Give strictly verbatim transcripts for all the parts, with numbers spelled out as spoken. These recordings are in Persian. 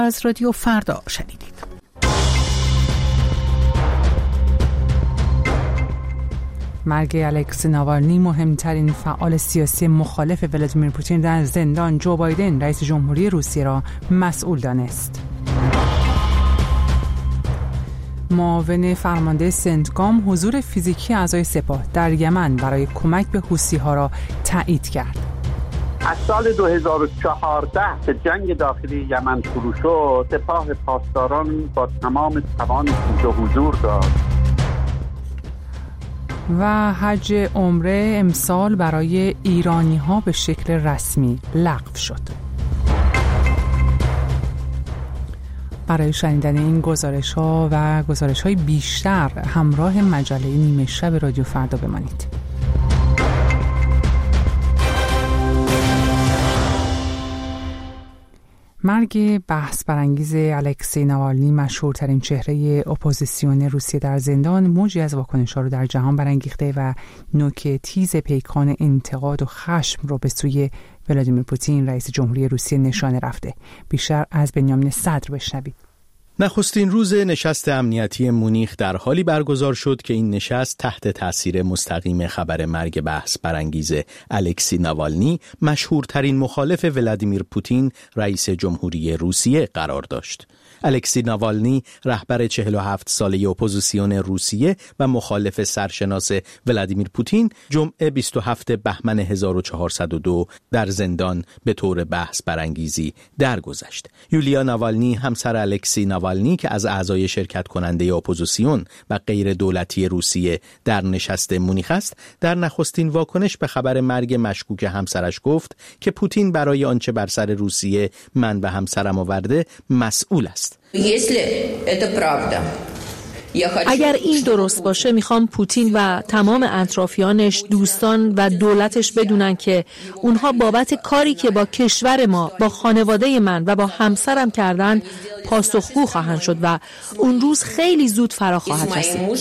از رادیو فردا شنیدید. مرگ الکسی ناوالنی، مهمترین فعال سیاسی مخالف ولادیمیر پوتین در زندان، جو بایدن رئیس جمهوری روسیه را مسئول دانست. معاون فرمانده سنتکام حضور فیزیکی اعضای سپاه در یمن برای کمک به حوثی‌ها را تایید کرد. از سال دو هزار و چهارده که جنگ داخلی یمن شروع شد، سپاه پاسداران با تمام توان حضور داشت. و حج عمره امسال برای ایرانی‌ها به شکل رسمی لغو شد. برای شنیدن این گزارش‌ها و گزارش‌های بیشتر همراه مجله نیمه شب رادیو فردا بمانید. مرگ بحث برانگیز الکسی ناوالنی، مشهورترین چهره اپوزیسیون روسیه در زندان، موجی از واکنش‌ها رو در جهان برانگیخته و نوک تیز پیکان انتقاد و خشم رو به سوی ولادیمیر پوتین رئیس جمهوری روسیه نشانه رفته. بیشتر از بنیامین صدر بشنوید. نخستین روز نشست امنیتی مونیخ در حالی برگزار شد که این نشست تحت تاثیر مستقیم خبر مرگ بحث برانگیز الکسی ناوالنی، مشهورترین مخالف ولادیمیر پوتین رئیس جمهوری روسیه قرار داشت. الکسی ناوالنی، رهبر چهل و هفت ساله اپوزیسیون روسیه و مخالف سرشناس ولادیمیر پوتین، جمعه بیست و هفتم بهمن هزار و چهارصد و دو در زندان به طور بحث برانگیزی درگذشت. یولیا ناوالنی، همسر الکسی ناوالنی که از اعضای شرکت کننده اپوزیسیون و غیر دولتی روسیه در نشست مونیخ است، در نخستین واکنش به خبر مرگ مشکوک همسرش گفت که پوتین برای آنچه بر سر روسیه من و همسرم آورده مسئول است. اگر این درست باشه، میخوام پوتین و تمام اطرافیانش، دوستان و دولتش بدونن که اونها بابت کاری که با کشور ما، با خانواده من و با همسرم کردن پاسخگو خواهند شد و اون روز خیلی زود فرا خواهد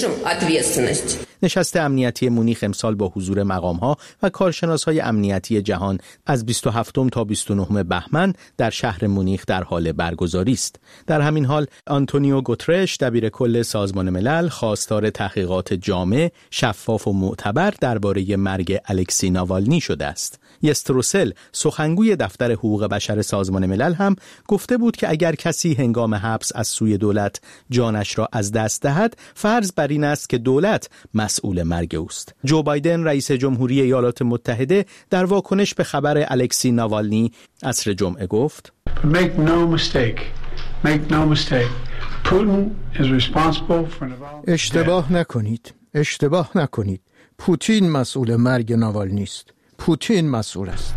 رسید. نشست امنیتی مونیخ امسال با حضور مقام‌ها و کارشناس‌های امنیتی جهان از بیست و هفتم تا بیست و نهم بهمن در شهر مونیخ در حال برگزاری است. در همین حال آنتونیو گوترش، دبیرکل سازمان ملل، خواستار تحقیقات جامع، شفاف و معتبر درباره مرگ الکسی ناوالنی شده است. یستروسل، سخنگوی دفتر حقوق بشر سازمان ملل، هم گفته بود که اگر کسی هنگام حبس از سوی دولت جانش را از دست دهد، فرض بر این است که دولت مسئول مرگ اوست. جو بایدن رئیس جمهوری ایالات متحده در واکنش به خبر الکسی ناوالنی عصر جمعه گفت: Make no mistake. Make no mistake. Putin is responsible for Navalny. اشتباه نکنید. اشتباه نکنید. پوتین مسئول مرگ ناوالنی است. پوتین مسئول است.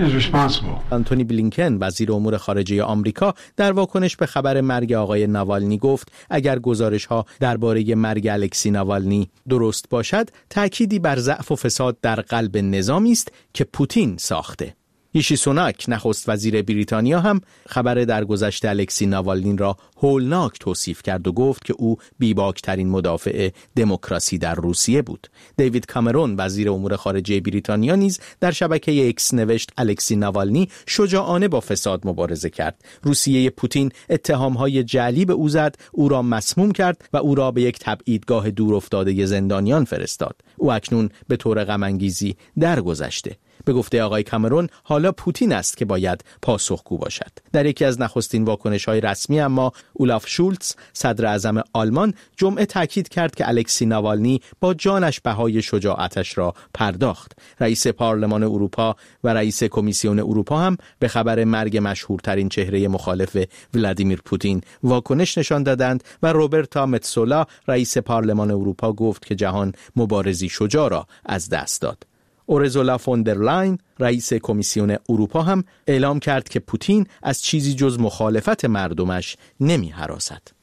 آنتونی بلینکن، وزیر امور خارجه آمریکا، در واکنش به خبر مرگ آقای ناوالنی گفت اگر گزارش‌ها درباره مرگ الکسی ناوالنی درست باشد، تأکیدی بر ضعف و فساد در قلب نظامی است که پوتین ساخته. ریشی سوناک، نخست وزیر بریتانیا، هم خبر درگذشت الکسی ناوالنی را هولناک توصیف کرد و گفت که او بیباکترین مدافع دموکراسی در روسیه بود. دیوید کامرون، وزیر امور خارجه بریتانیا، نیز در شبکه اکس نوشت الکسی ناوالنی شجاعانه با فساد مبارزه کرد. روسیه پوتین اتهام‌های جعلی به او زد، او را مسموم کرد و او را به یک تبعیدگاه دور افتاده زندانیان فرستاد. او اکنون به طور غم‌انگیزی درگذشته. به گفته آقای کامرون، حالا پوتین است که باید پاسخگو باشد. در یکی از نخستین واکنش‌های رسمی اما اولاف شولتز، صدر اعظم آلمان، جمعه تاکید کرد که الکسی ناوالنی با جانش بهای شجاعتش را پرداخت. رئیس پارلمان اروپا و رئیس کمیسیون اروپا هم به خبر مرگ مشهورترین چهره مخالف ولادیمیر پوتین واکنش نشان دادند و روبرتا متسولا، رئیس پارلمان اروپا، گفت که جهان مبارزی شجاع را از دست داد. اورزولا فون در لاین، رئیس کمیسیون اروپا، هم اعلام کرد که پوتین از چیزی جز مخالفت مردمش نمی هراسد.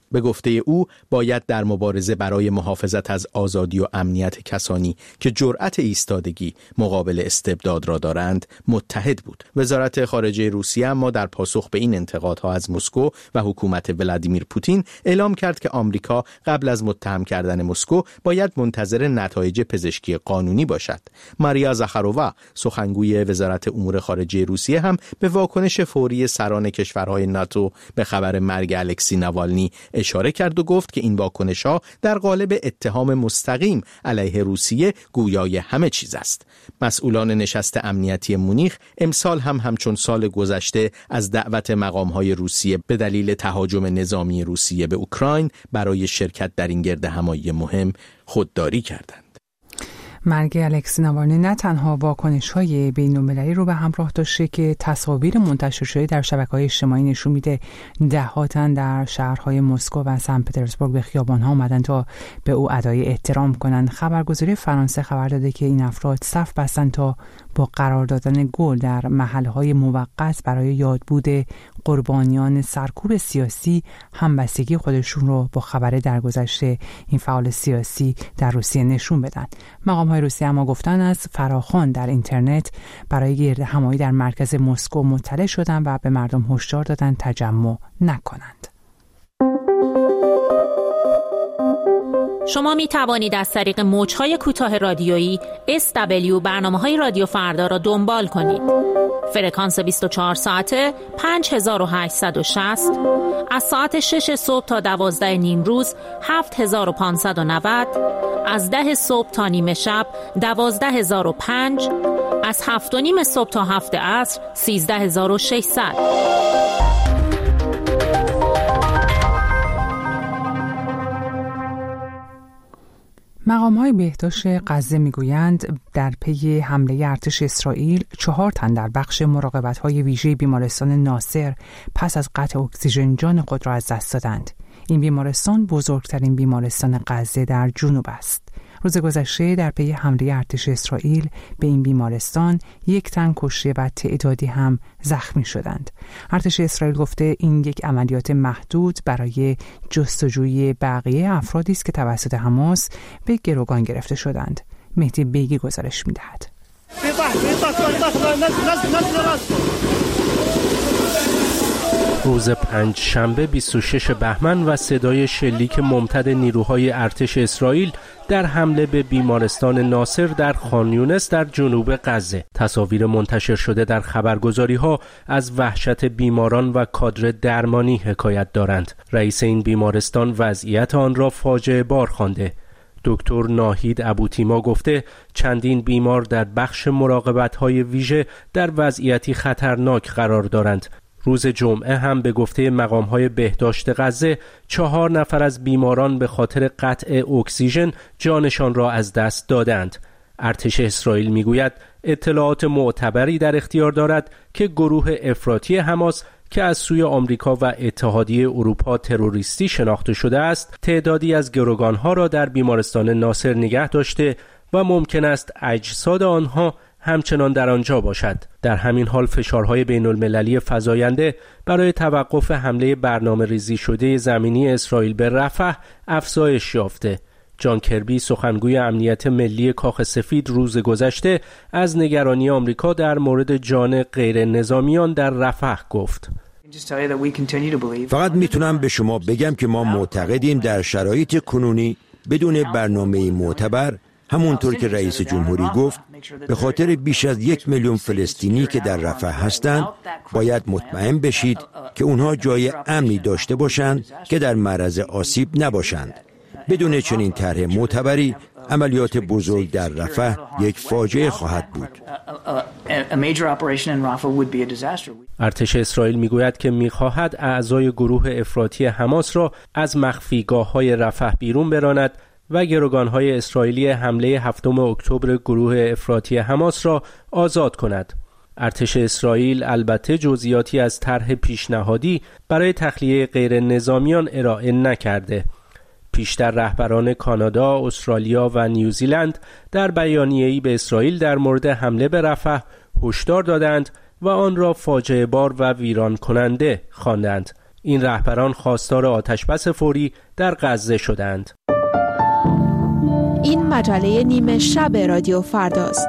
به گفته او باید در مبارزه برای محافظت از آزادی و امنیت کسانی که جرأت ایستادگی مقابل استبداد را دارند متحد بود. وزارت خارجه روسیه اما در پاسخ به این انتقادها از مسکو و حکومت ولادیمیر پوتین اعلام کرد که آمریکا قبل از متهم کردن مسکو باید منتظر نتایج پزشکی قانونی باشد. ماریا زاخارووا سخنگوی وزارت امور خارجه روسیه هم به واکنش فوری سران کشورهای ناتو به خبر مرگ الکسی ناوالنی اشاره کرد و گفت که این واکنش‌ها در قالب اتهام مستقیم علیه روسیه گویای همه چیز است. مسئولان نشست امنیتی مونیخ امسال هم همچون سال گذشته از دعوت مقام‌های روسیه به دلیل تهاجم نظامی روسیه به اوکراین برای شرکت در این گردهمایی مهم خودداری کردند. مرگ الکسی ناوالنی نه تنها واکنش‌های بین‌المللی رو به همراه داشته که تصاویر منتشر شده در شبکه‌های اجتماعی نشون میده ده‌هاتن در شهرهای مسکو و سن پترزبورگ به خیابان‌ها اومدن تا به او ادای احترام کنند. خبرگزاری فرانسه خبر داده که این افراد صف بستن تا با قرار دادن گل در محل‌های موقت برای یادبود قربانیان سرکوب سیاسی همبستگی خودشون رو با خبر درگذشته این فعال سیاسی در روسیه نشون بدن. مقام‌های روسیه اما گفتن از فراخوان در اینترنت برای گردهمایی در مرکز مسکو مطلع شدن و به مردم هشدار دادن تجمع نکنند. شما می توانید از طریق موج‌های کوتاه رادیویی اس دبلیو برنامه‌های رادیو فردا را دنبال کنید. فرکانس بیست و چهار ساعته پنج هزار و هشتصد و شصت، از ساعت شش صبح تا دوازده نیم روز هفت هزار و پانصد و نود، از ده صبح تا نیمه شب دوازده هزار و پنج، از هفت و نیم صبح تا هفت عصر سیزده هزار و ششصد. مقام‌های بهداشت غزه میگویند در پی حمله ارتش اسرائیل چهار تن در بخش مراقبت‌های ویژه بیمارستان ناصر پس از قطع اکسیژن جان خود را از دست دادند. این بیمارستان بزرگترین بیمارستان غزه در جنوب است. روز گذشته در پی حمله ارتش اسرائیل به این بیمارستان یک تن کشته و تعدادی هم زخمی شدند. ارتش اسرائیل گفته این یک عملیات محدود برای جستجوی بقیه افرادی است که توسط حماس به گروگان گرفته شدند. مهدی بیگی گزارش می‌دهد. روز پنج شنبه بیست و شش بهمن و صدای شلیک ممتد نیروهای ارتش اسرائیل در حمله به بیمارستان ناصر در خان یونس در جنوب غزه. تصاویر منتشر شده در خبرگزاری‌ها از وحشت بیماران و کادر درمانی حکایت دارند. رئیس این بیمارستان وضعیت آن را فاجعه بار خوانده. دکتر ناهید ابوتیما گفته چندین بیمار در بخش مراقبت‌های ویژه در وضعیتی خطرناک قرار دارند. روز جمعه هم به گفته مقام‌های بهداشت غزه چهار نفر از بیماران به خاطر قطع اکسیژن جانشان را از دست دادند. ارتش اسرائیل میگوید اطلاعات معتبری در اختیار دارد که گروه افراطی حماس که از سوی آمریکا و اتحادیه اروپا تروریستی شناخته شده است، تعدادی از گروگان‌ها را در بیمارستان ناصر نگه داشته و ممکن است اجساد آنها همچنان در آنجا باشد. در همین حال فشارهای بین المللی فزاینده برای توقف حمله برنامه ریزی شده زمینی اسرائیل به رفح افزایش یافته. جان کربی سخنگوی امنیت ملی کاخ سفید روز گذشته از نگرانی آمریکا در مورد جان غیر نظامیان در رفح گفت. فقط میتونم به شما بگم که ما معتقدیم در شرایط کنونی بدون برنامه معتبر، همونطور که رئیس جمهوری گفت، به خاطر بیش از یک میلیون فلسطینی که در رفح هستند باید مطمئن بشید که اونها جای امنی داشته باشند که در معرض آسیب نباشند. بدون چنین طرح معتبری عملیات بزرگ در رفح یک فاجعه خواهد بود. ارتش اسرائیل میگوید که میخواهد اعضای گروه افراطی حماس را از مخفیگاه‌های رفح بیرون براند و گروگان‌های اسرائیلی حمله هفتم اکتبر گروه افراطی حماس را آزاد کند. ارتش اسرائیل البته جزئیاتی از طرح پیشنهادی برای تخلیه غیر نظامیان ارائه نکرده. پیشتر رهبران کانادا، استرالیا و نیوزیلند در بیانیه‌ای به اسرائیل در مورد حمله به رفح هشدار دادند و آن را فاجعه بار و ویران کننده خواندند. این رهبران خواستار آتشبس فوری در غزه شدند. این مجله نیمه شب رادیو فرداست.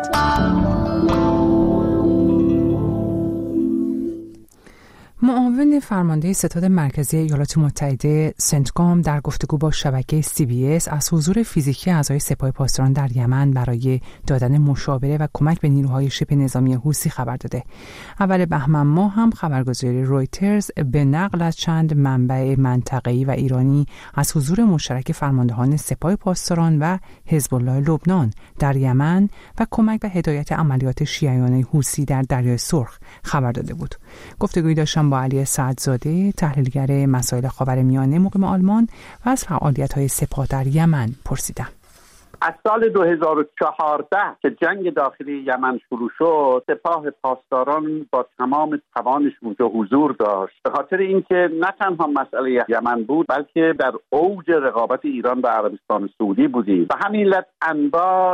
معاون فرمانده ستاد مرکزی ایالات متحده سنتکام در گفتگو با شبکه سی بی اس از حضور فیزیکی اعضای سپاه پاسداران در یمن برای دادن مشاوره و کمک به نیروهای شبه نظامی حوثی خبر داده. اول بهمن ماه هم خبرگزاری رویترز به نقل از چند منبع منطقه‌ای و ایرانی از حضور مشترک فرماندهان سپاه پاسداران و حزب الله لبنان در یمن و کمک به هدایت عملیات شیعیان حوثی در دریای سرخ خبر داده بود. گفتگویی داشتم با علی سعدزاده، تحلیلگر مسائل خاورمیانه مقیم آلمان و از فعالیت‌های سپاه در یمن پرسیدم. از سال دو هزار و چهارده که جنگ داخلی یمن شروع شد، سپاه پاسداران با تمام توانش اونجا حضور داشت، به خاطر اینکه نه تنها مسئله یمن بود بلکه در اوج رقابت ایران و عربستان سعودی بودیم. به همین علت انواع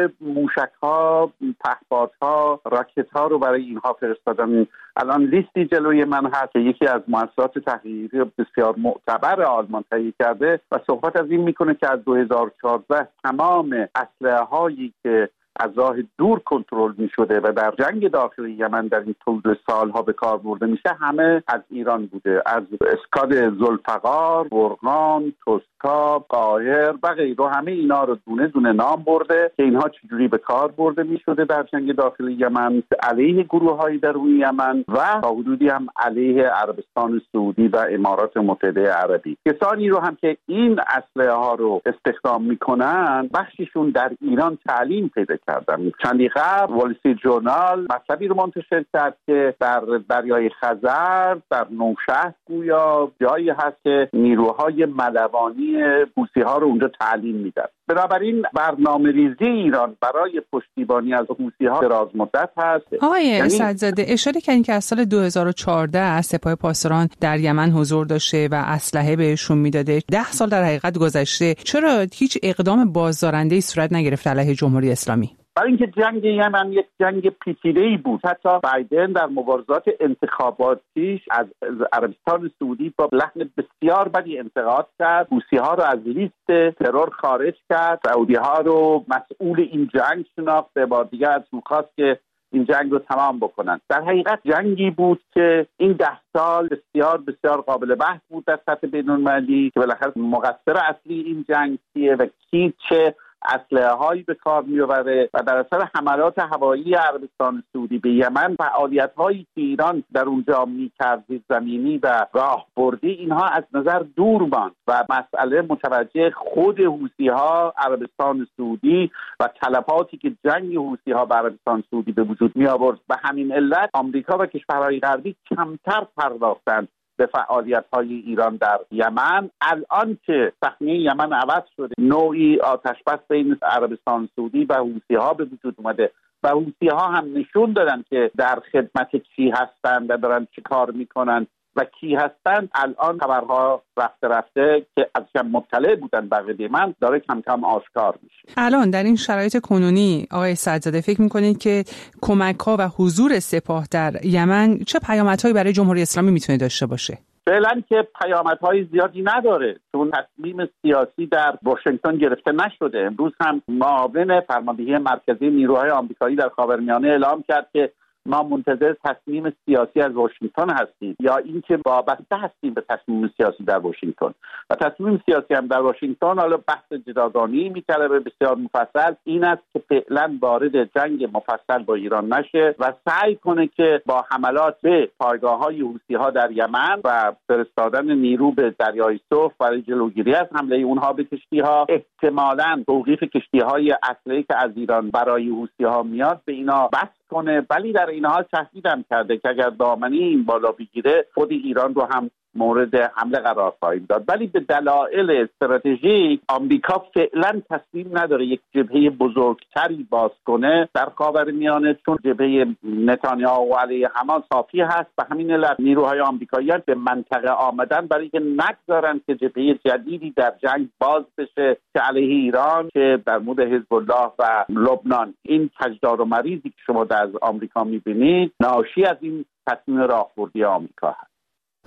موشک‌ها، پهپادها، راکت‌ها رو برای اینها فرستادن. الان لیستی جلوی من هست که یکی از مؤسسات تحقیقی بسیار معتبر آلمان تهیه کرده و صحبت از این میکنه که از دو هزار و چهارده تمام اسلحه‌هایی که از راه دور کنترل می شده و در جنگ داخلی یمن در این طول سالها به کار برده میشه همه از ایران بوده، از اسکاد ذوالفقار، برقان، توسکا، قاهر و غیره. همه اینا رو دونه دونه نام برده که اینها چجوری به کار برده می شده در جنگ داخلی یمن علیه گروه های درون یمن و تا حدودی هم علیه عربستان سعودی و امارات متحده عربی. کسانی رو هم که این اسلحه ها رو استخدام میکنن بخششون در ایران تعلیم پیدا کردن. چندی قبل وال استریت ژورنال مطلبی رو منتشر کرد که در دریای خزر در نوشهر گویا جایی هست که نیروهای ملوانی حوثی ها رو اونجا تعلیم میدن. بنابراین برنامه‌ریزی ایران برای پشتیبانی از حوثی ها دراز مدت هست. آقای یعنی سعدزاده اشاره کردین که از سال دو هزار و چهارده از سپاه پاسداران در یمن حضور داشته و اسلحه بهشون میداده. ده سال در حقیقت گذشته، چرا هیچ اقدام بازدارنده‌ای صورت نگرفت علیه جمهوری اسلامی؟ برای اینکه جنگ یمن یک جنگ پیچیده‌ای بود. حتی بایدن در مبارزات انتخاباتیش از عربستان سعودی با لحن بسیار بدی انتقاد کرد، حوثی‌ها رو از لیست ترور خارج کرد، سعودی‌ها رو مسئول این جنگ شناخت، به بار دیگر از اون خواست که این جنگ رو تمام بکنن. در حقیقت جنگی بود که این ده سال بسیار بسیار قابل بحث بود در سطح بین‌المللی که بالاخره مقصر اصلی این جنگ کیه و کی چه اسلحه هایی به کار می‌بره و در اثر حملات هوایی عربستان سعودی به یمن فعالیت هایی که ایران در اونجا می‌کرد زمینی و راهبردی اینها از نظر دور ماند و مسئله متوجه خود حوثی ها عربستان سعودی و تلفاتی که جنگ حوثی ها به عربستان سعودی به وجود می آورد. به همین علت آمریکا و کشورهای غربی کمتر پرداختند به فعالیت‌های ایران در یمن. الان که صحنه یمن عوض شده، نوعی آتشبس بین عربستان سعودی و حوثی‌ها به وجود اومده و حوثی‌ها هم نشون دادن که در خدمت کی هستند و دارن چه کار میکنن و کی هستند. الان خبرها رفته رفته که از کم مطلع بودن بقیه من داره کم کم آشکار میشه. الان در این شرایط کنونی آقای سعدزاده فکر میکنید که کمک‌ها و حضور سپاه در یمن چه پیامدهایی برای جمهوری اسلامی میتونه داشته باشه؟ فعلا که پیامدهای زیادی نداره چون تصمیم سیاسی در واشنگتن گرفته نشده. امروز هم معاون فرماندهی مرکزی نیروهای آمریکایی در خاورمیانه اعلام کرد که ما منتظر تصمیم سیاسی از واشنگتن هستیم یا اینکه وابسته هستیم به تصمیم سیاسی در واشنگتن. و تصمیم سیاسی هم در واشنگتن حالا بحث جداگانه‌ای می‌طلبه بسیار مفصل، این است که فعلا وارد جنگ مفصل با ایران نشه و سعی کنه که با حملات به پایگاه‌های حوثی‌ها در یمن و فرستادن نیرو به دریای سرخ برای جلوگیری از حمله اونها به کشتی‌ها، احتمالاً توقیف کشتی‌های اسلحه‌ای که از ایران برای حوثی‌ها میاد به اینا بس کنه. ولی در این حال تهدیدم کرده که اگر دامنه این بالا بگیره خود ایران رو هم مورد حمله قرار خواهیم داد. ولی به دلایل استراتژیک آمریکا فعلا تصمیم نداره یک جبهه بزرگتری باز کنه در خاورمیانه چون جبهه نتانیاهو و علیه حماس صافی هست. به همین علت نیروهای آمریکایی به منطقه آمدن برای اینکه نگذارن که جبهه جدیدی در جنگ باز بشه که علیه ایران که در مورد حزب الله و لبنان. این کجدار و مریضی که شما از آمریکا می‌بینید ناشی از این تصمیم راهبردی آمریکا هست.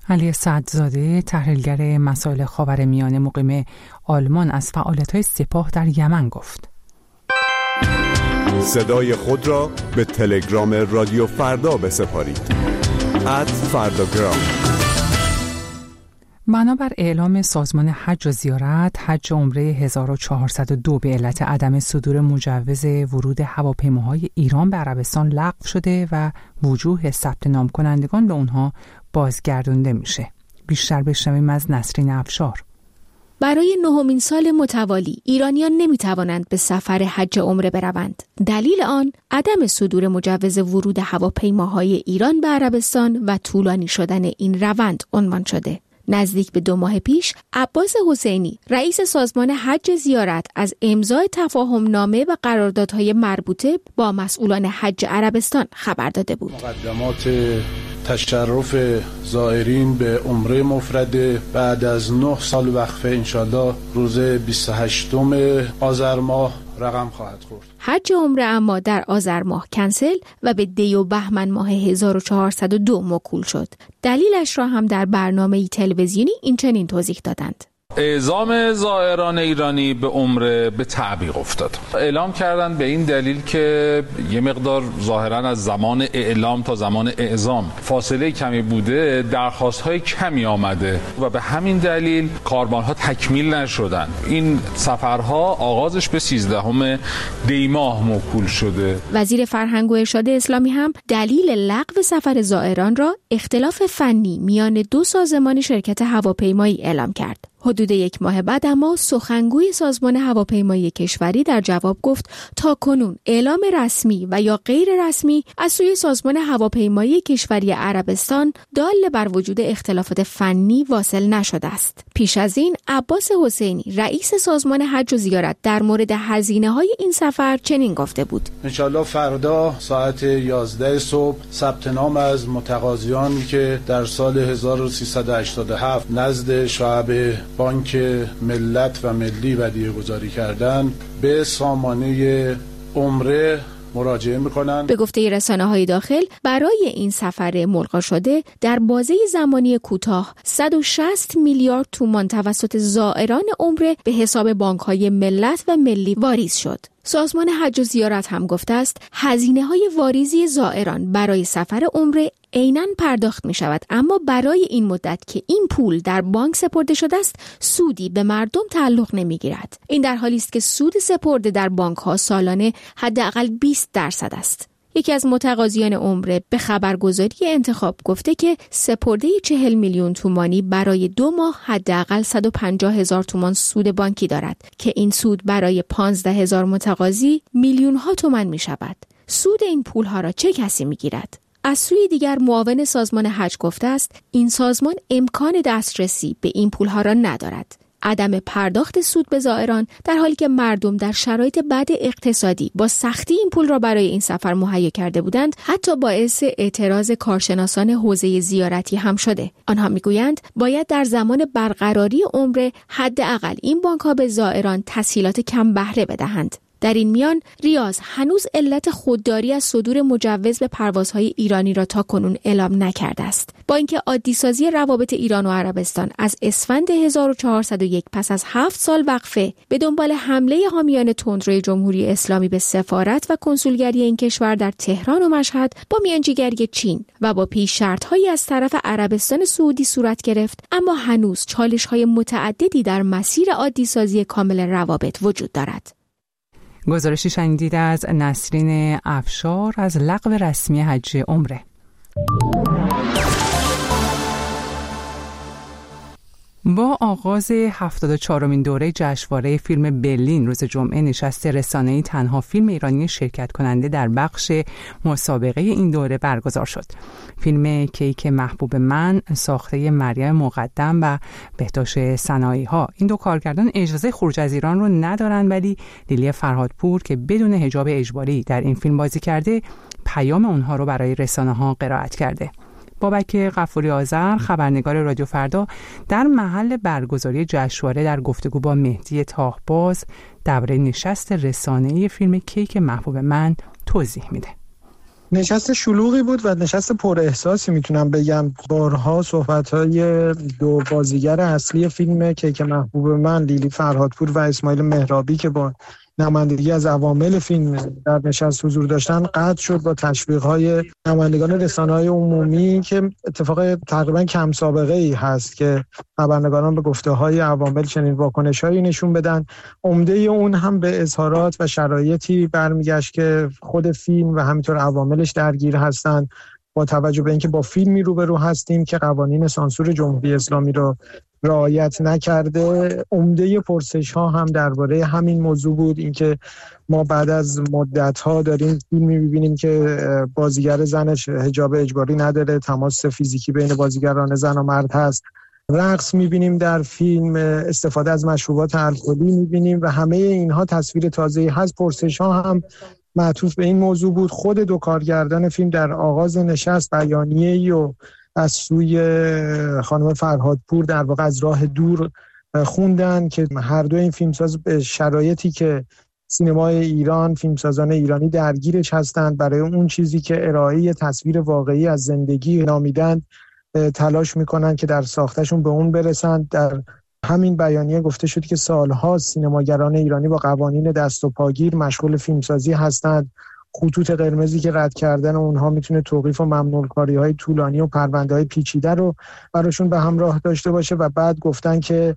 علی سعدزاده، تحلیلگر مسائل خاورمیانه مقیم آلمان، از فعالیت‌های سپاه در یمن گفت. صدای خود را به تلگرام رادیو فردا بسپارید. ات فرداگرام. بنابر اعلام سازمان حج و زیارت، حج عمره هزار و چهارصد و دو به علت عدم صدور مجوز ورود هواپیماهای ایران به عربستان لغو شده و وجوه ثبت نام کنندگان به اونها بازگردانده میشه. بیشتر بشنویم از نسرین افشار. برای نهمین سال متوالی ایرانیان نمیتوانند به سفر حج عمره بروند. دلیل آن عدم صدور مجوز ورود هواپیماهای ایران به عربستان و طولانی شدن این روند عنوان شده. نزدیک به دو ماه پیش عباس حسینی، رئیس سازمان حج زیارت، از امضای تفاهم نامه و قراردادهای مربوطه با مسئولان حج عربستان خبر داده بود. مقدمات تشرف زائرین به عمره مفرده بعد از نه سال وقفه انشالله روز بیست و هشتم آذر ماه رقم خواهد خورد. حج عمره اما در آذر ماه کنسل و به دی و بهمن ماه هزار و چهارصد و دو موکول شد. دلیلش را هم در برنامه تلویزیونی این چنین توضیح دادند. اعزام زائران ایرانی به عمره به تعویق افتاد. اعلام کردن به این دلیل که یه مقدار ظاهرا از زمان اعلام تا زمان اعزام فاصله کمی بوده، درخواست‌های کمی آمده و به همین دلیل کاروان‌ها تکمیل نشدن. این سفرها آغازش به سیزدهم دی ماه موکول شده. وزیر فرهنگ و ارشاد اسلامی هم دلیل لغو سفر زائران را اختلاف فنی میان دو سازمان شرکت هواپیمایی اعلام کرد. حدود یک ماه بعد اما سخنگوی سازمان هواپیمایی کشوری در جواب گفت تا کنون اعلام رسمی و یا غیر رسمی از سوی سازمان هواپیمایی کشوری عربستان دال بر وجود اختلافات فنی واصل نشده است. پیش از این عباس حسینی، رئیس سازمان حج و زیارت، در مورد هزینه‌های این سفر چنین گفته بود: انشالله فردا ساعت یازده صبح ثبت نام از متقاضیان که در سال هزار و سیصد و هشتاد و هفت نزد شعب بانک ملت و ملی ودیعه گذاری کردن به سامانه عمره مراجعه میکنن. به گفته رسانه‌های داخل برای این سفر ملغا شده در بازه زمانی کوتاه صد و شصت میلیارد تومان توسط زائران عمره به حساب بانک‌های ملت و ملی واریز شد. سازمان حج و زیارت هم گفته است هزینه‌های واریزی زائران برای سفر عمره عیناً پرداخت می شود، اما برای این مدت که این پول در بانک سپرده شده است سودی به مردم تعلق نمی گیرد. این در حالی است که سود سپرده در بانک ها سالانه حداقل بیست درصد است. یکی از متقاضیان عمره به خبرگزاری انتخاب گفته که سپرده چهل میلیون تومانی برای دو ماه حداقل صد و پنجاه هزار تومان سود بانکی دارد که این سود برای پانزده هزار متقاضی میلیون ها تومان می شود. سود این پول ها را چه کسی می گیرد؟ از سوی دیگر معاون سازمان حج گفته است این سازمان امکان دسترسی به این پول ها را ندارد. عدم پرداخت سود به زائران در حالی که مردم در شرایط بد اقتصادی با سختی این پول را برای این سفر مهیا کرده بودند، حتی باعث اعتراض کارشناسان حوزه زیارتی هم شده. آنها میگویند باید در زمان برقراری عمره حداقل این بانک‌ها به زائران تسهیلات کم بهره بدهند. در این میان ریاض هنوز علت خودداری از صدور مجوز به پروازهای ایرانی را تا کنون اعلام نکرده است. با اینکه عادی‌سازی روابط ایران و عربستان از اسفند هزار و چهارصد و یک پس از هفت سال وقفه به دنبال حمله حامیان تندروی جمهوری اسلامی به سفارت و کنسولگری این کشور در تهران و مشهد با میانجیگری چین و با پیش شرط‌هایی از طرف عربستان سعودی صورت گرفت، اما هنوز چالش‌های متعددی در مسیر عادی‌سازی کامل روابط وجود دارد. گزارشی شنیدید از نسرین افشار از لغو رسمی حج عمره. با آغاز هفتاد و چهارمین دوره جشنواره فیلم برلین روز جمعه نشست رسانه‌ای تنها فیلم ایرانی شرکت کننده در بخش مسابقه این دوره برگزار شد. فیلم کیک محبوب من ساخته مریم مقدم و بهداشت صنایعی ها. این دو کارگردان اجازه خروج از ایران رو ندارن، ولی لیلی فرهادپور که بدون حجاب اجباری در این فیلم بازی کرده پیام اونها رو برای رسانه‌ها قرائت کرده. بابک غفوری آذر، خبرنگار رادیو فردا، در محل برگزاری جشنواره در گفتگو با مهدی تاهباز درباره نشست رسانه‌ای فیلم کیک محبوب من توضیح میده. نشست شلوغی بود و نشست پر احساسی میتونم بگم. بارها صحبت‌های دو بازیگر اصلی فیلم کیک محبوب من، لیلی فرهادپور و اسماعیل مهرابی که با نمایندگی از عوامل فیلم در نشست حضور داشتن قطع شد با تشویق‌های نمایندگان رسانه‌های عمومی که اتفاق تقریبا کم سابقه ای هست که خبرنگاران به گفته‌های عوامل چنین واکنش‌هایی نشون بدن. عمده اون هم به اظهارات و شرایطی برمیگشت که خود فیلم و همینطور عواملش درگیر هستند، با توجه به اینکه با فیلمی روبرو هستیم که قوانین سانسور جمهوری اسلامی رو رعایت نکرده. عمده پرسش ها هم درباره همین موضوع بود، اینکه ما بعد از مدت ها داریم فیلمی میبینیم که بازیگر زنش حجاب اجباری نداره، تماس فیزیکی بین بازیگران زن و مرد هست، رقص میبینیم در فیلم، استفاده از مشروبات الکلی میبینیم و همه اینها تصویر تازه‌ای هست. پرسش ها هم معطوف به این موضوع بود. خود دو کارگردان فیلم در آغاز نشست بیانیه‌ای و از سوی خانم فرهادپور در واقع از راه دور خوندن که هر دو این فیلمساز به شرایطی که سینمای ایران، فیلمسازان ایرانی درگیرش هستند، برای اون چیزی که ارائه تصویر واقعی از زندگی نامیدن تلاش میکنن که در ساختشون به اون برسند. در همین بیانیه گفته شد که سالها سینماگران ایرانی با قوانین دست و پاگیر مشغول فیلمسازی هستند. خطوط قرمزی که رد کردن اونها میتونه توقیف و ممنوع‌کاری‌های طولانی و پرونده‌های پیچیده رو براشون به همراه داشته باشه و بعد گفتن که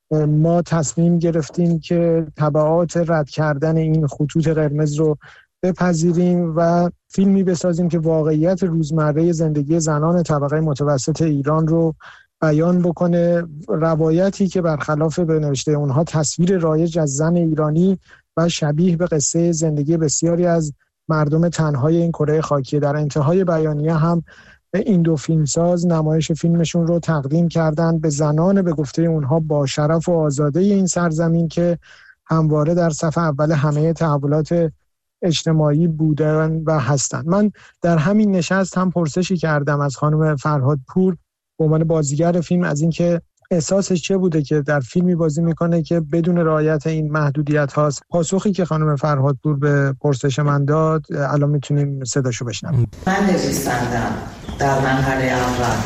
ما تصمیم گرفتیم که تبعات رد کردن این خطوط قرمز رو بپذیریم و فیلمی بسازیم که واقعیت روزمره زندگی زنان طبقه متوسط ایران رو بیان بکنه. روایتی که برخلاف به نوشته اونها تصویر رایج از زن ایرانی و شبیه به قصه زندگی بسیاری از مردم تنهای این کره خاکی. در انتهای بیانیه هم این دو فیلمساز نمایش فیلمشون رو تقدیم کردن به زنان به گفته اونها با شرف و آزاده این سرزمین که همواره در صف اول همه تحولات اجتماعی بودن و هستند. من در همین نشست هم پرسشی کردم از خانم فرهادپور به عنوان بازیگر فیلم از اینکه احساسش چه بوده که در فیلمی بازی میکنه که بدون رعایت این محدودیت هاست. پاسخی که خانم فرهادپور به پرسش من داد الان میتونیم صداشو بشنویم. من نویسندم در مرحله اول.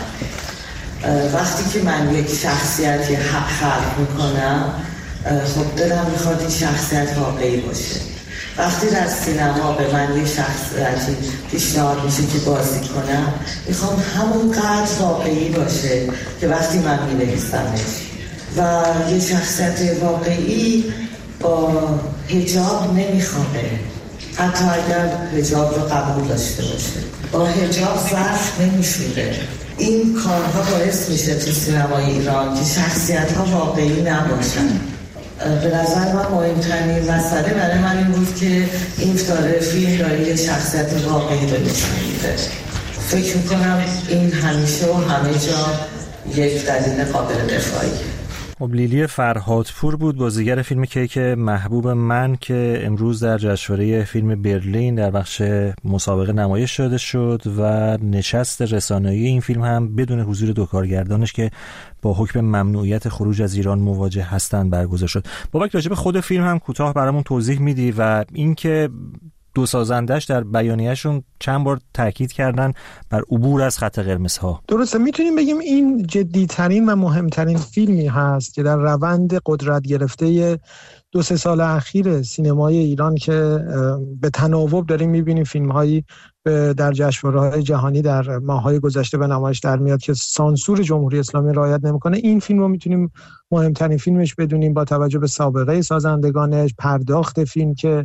وقتی که من یک شخصیتی خلق میکنم خب دلم میخواد این شخصیت واقعی باشه. وقتی در سینما به من یه شخصیتی پیشنهاد میشه که بازی کنم میخوام همون قدر واقعی باشه که وقتی من مینویسمش و یه شخصیت واقعی با حجاب نمیخوابه، حتی اگر حجاب رو قبول داشته باشه با حجاب ظرف نمیشوره. این کارها باعث میشه تو سینمای ایران که شخصیت ها واقعی نباشن. به نظر من مهمترین مسئله برای من این بود که این داره فیلم داره یه شخصیت واقعی رو نشون میده. فکر میکنم این همیشه و همه جا یک دلیل قابل دفاعی. خب لیلی فرهادپور بود بازیگر فیلم کیک محبوب من که امروز در جشنواره فیلم برلین در بخش مسابقه نمایش داده شد و نشست رسانه‌ای این فیلم هم بدون حضور دو کارگردانش که با حکم ممنوعیت خروج از ایران مواجه هستند برگزار شد. بابک راجع به خود فیلم هم کوتاه برامون توضیح میدی و اینکه دو سازندش در بیانیه‌شون چند بار تاکید کردن بر عبور از خط قرمزها. درسته، میتونیم بگیم این جدی‌ترین و مهمترین فیلمی هست که در روند قدرت گرفته دو سه سال اخیر سینمای ایران که به تناوب داریم میبینیم فیلم‌هایی در جشنواره‌های جهانی در ماه‌های گذشته به نمایش در میاد که سانسور جمهوری اسلامی رعایت نمی‌کنه. این فیلم رو میتونیم مهمترین فیلمش بدونیم با توجه به سابقه سازندگانش، پرداخت فیلم که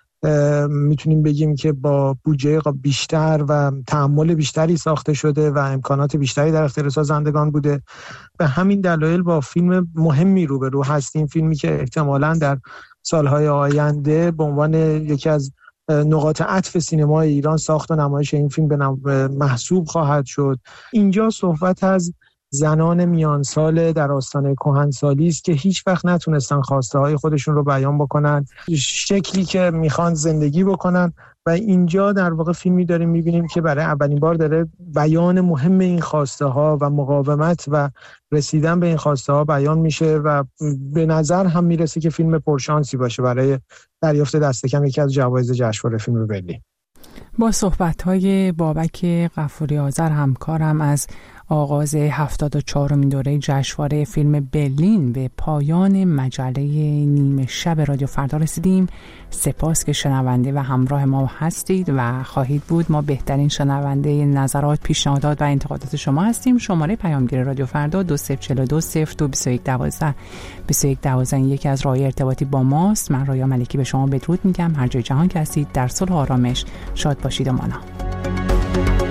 میتونیم بگیم که با بودجه بیشتر و تحمل بیشتری ساخته شده و امکانات بیشتری در اختیار سازندگان بوده. به همین دلایل با فیلم مهمی روبرو هستیم، فیلمی که احتمالاً در سالهای آینده به عنوان یکی از نقاط عطف سینمای ایران ساخت و نمایش این فیلم به محسوب خواهد شد. اینجا صحبت از زنان میانسال در آستانه کهنسالی است که هیچ وقت نتونستن خواسته های خودشون رو بیان بکنن، شکلی که میخوان زندگی بکنن و اینجا در واقع فیلمی داریم میبینیم که برای اولین بار داره بیان مهم این خواسته ها و مقاومت و رسیدن به این خواسته ها بیان میشه و به نظر هم میرسه که فیلم پرشانسی باشه برای دریافت دست کم یکی از جوایز جشنواره فیلم برلین. با صحبت‌های بابک غفوری آذر همکارم از آغاز هفتاد و چهارمین دوره جشنواره فیلم برلین به پایان مجله نیمه شب رادیو فردا رسیدیم. سپاس که شنونده و همراه ما هستید و خواهید بود. ما بهترین شنونده نظرات، پیشنهادات و انتقادات شما هستیم. شماره پیامگیر رادیو فردا دو صفر چهار دو صفر دو بیست و یک دوازده بیست و یک دوازده یکی از راه‌های ارتباطی با ماست. من رایا ملکی به شما بدرود میگم. هر جای جهان که هستید در صلح و آرامش شاد باشید و مانا.